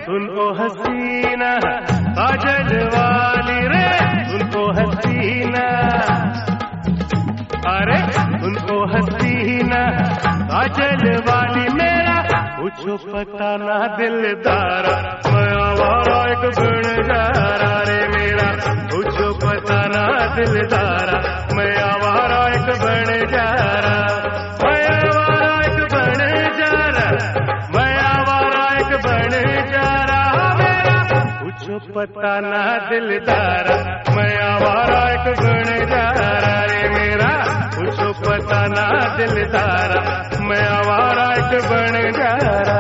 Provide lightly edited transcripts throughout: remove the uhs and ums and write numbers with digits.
सुनो हसीना काजल वाली रे, सुनो हसीना, अरे सुनो हसीना काजल वाली मेरा पूछो पता ना दिलदारा, मैं आवारा एक गुनहगारा रे मेरा, पूछो पता ना दिलदारा, मैं आवारा एक बनजारा, मैं आवारा एक बनजारा, मैं आवारा एक बनजारा मेरा, पूछो पता ना दिलदारा, मैं आवारा एक बनजारा रे मेरा, पूछो पता ना दिलदारा, मैं आवारा एक बनजारा।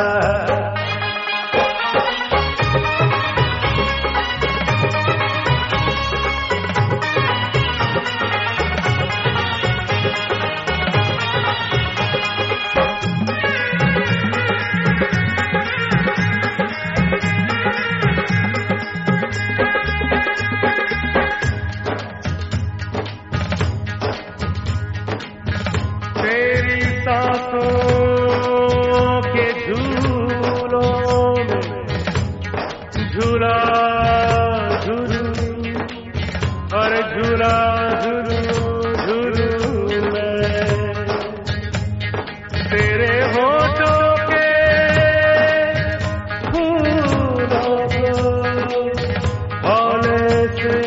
तेरी सांसों के झूलों में झूला झूलू, और झूला झूलू झूलू मैं, तेरे होठों के फूलों को हौले से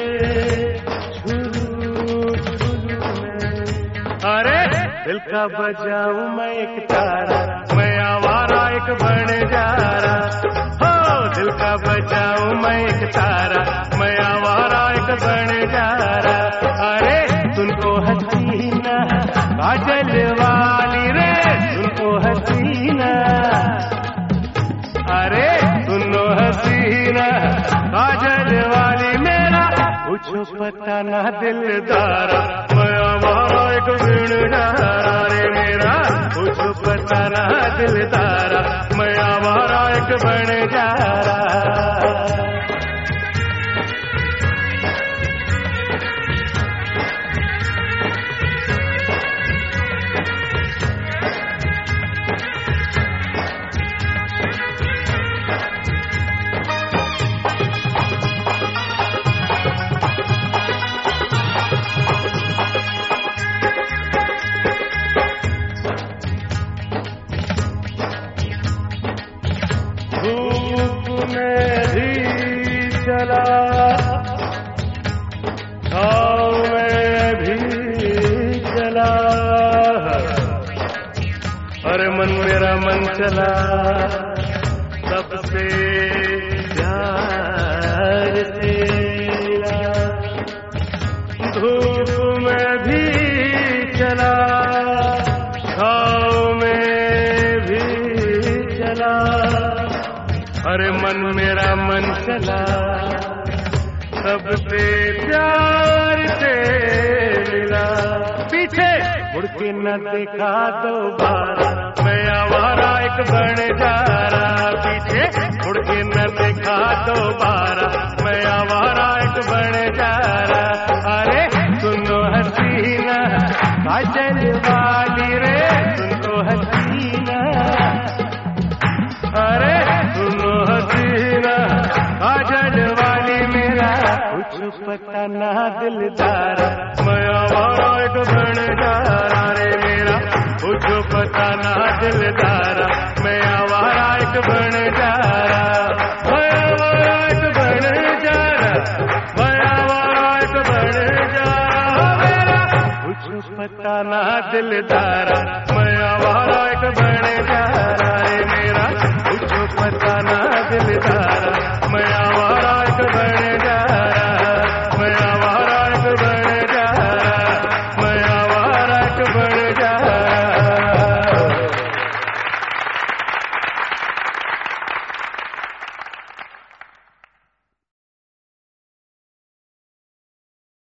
झूलू झूलू मैं, अरे दिल का बजाऊं मैं एक तारा, मैं आवारा एक बनजारा, हो दिल का बजाऊं मैं एक तारा, मैं आवारा एक बनजारा, अरे सुनो हसीना काजल वाली रे, सुनो हसीना, अरे सुनो हसीना काजल वाली मेरा, पूछो पता ना दिलदारा, मैं आवारा एक बनजारा रे मेरा, पूछो पता ना दिलदारा, मैं आवारा एक बनजारा। धूप में भी चला, छाँव में भी चला, अरे मन मेरा मन चला सबसे प्यार तेरा, धूप में भी चला, छाँव में भी चला, अरे मन मेरा मन चला सबसे प्यार से मिला, पीछे मुड़ के न देखा दोबारा, मैं आवारा एक बनजारा, पीछे मुड़ के न देखा दोबारा, मैं आवारा एक बनजारा, अरे सुनो हसीना काजल वाली रे, सुनो हसीना, अरे सुनो हसीना काजल वाली मेरा, कुछ पता ना दिलदारा, मैं आवारा एक बनजारा रे मेरा, कुछ पता ना दिलदारा, मैं आवारा एक बनजारा, मैं आवारा एक बनजारा, मैं आवारा एक बनजारा मेरा, कुछ पता ना दिलदारा, मैं आवारा